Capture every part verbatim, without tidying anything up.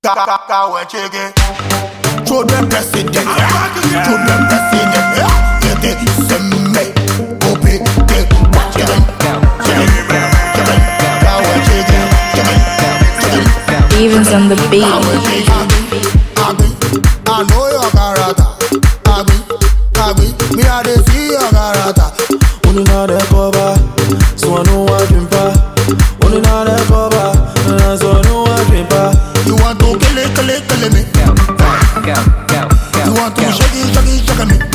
Kawe chege, children president, children president. Yeke semme, ope ke children, children, children. Kawe chege, children, children. Evens on the beat. Abi, I know your character. Abi, Abi, me I dey see your character. Only now they cover, so I know what dream pa. Only now they cover, so I know what dream pa. You want to kill it, kill it, kill me. You want to shake it, shake it, shake me.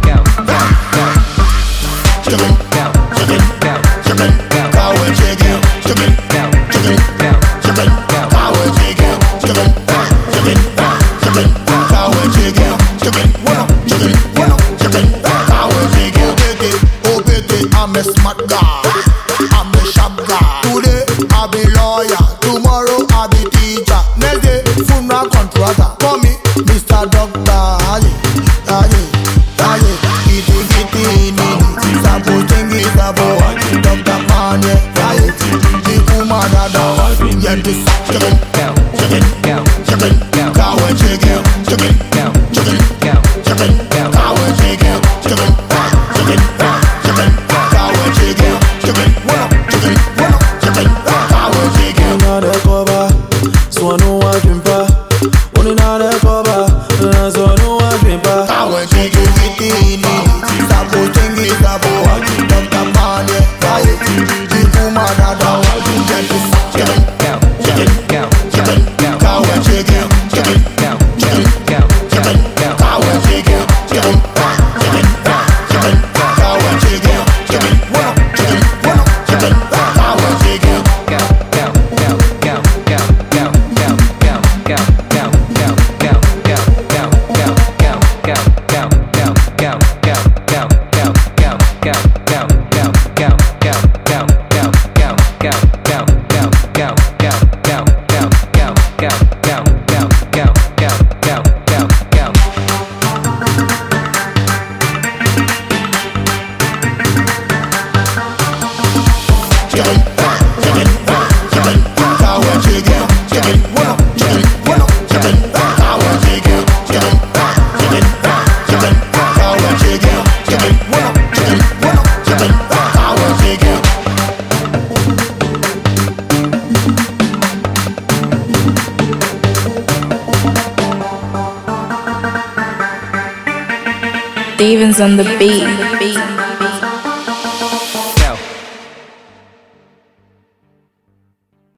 Chicken, chicken, chicken. Kawe chege, chicken, chicken, chicken. Kawe chege, chicken, chicken, chicken. Kawe chege, chicken, chicken, chicken. Kawe chege, oh baby, I'm a smart guy, I'm a sharp guy. Today I be lawyer, tomorrow I be teacher. Next day funeral contractor. Call me Mister Doctor. Aye, aye, aye. Iti iti ni, sabo tengi sabo. Doctor Manye, aye. Ikuma dada, yenti chicken, chicken, chicken. Kawe chege, chicken, chicken, chicken. Kawe chege, chicken, chicken, chicken. Kawe chege, chicken, chicken, chicken. Kawe chege. Only now they cover, so I know what dream pa. Only now they cover, so I know what dream pa. Kawe chege iti ni, sabo tengi sabo. Doctor Manye, aye. Ikuma dada, yenti chicken, chicken, chicken. Kawe chege, chicken, chicken, chicken. Kawe chege, chicken, chicken, chicken. Kawe chege, chicken, chicken, chicken. Kawe chege. Chicken, chicken, chicken. Kawe chege, chicken, chicken, chicken. Kawe chege, chicken, chicken, chicken. Kawe chege, chicken, chicken, chicken. Kawe chege. Evens on the beat.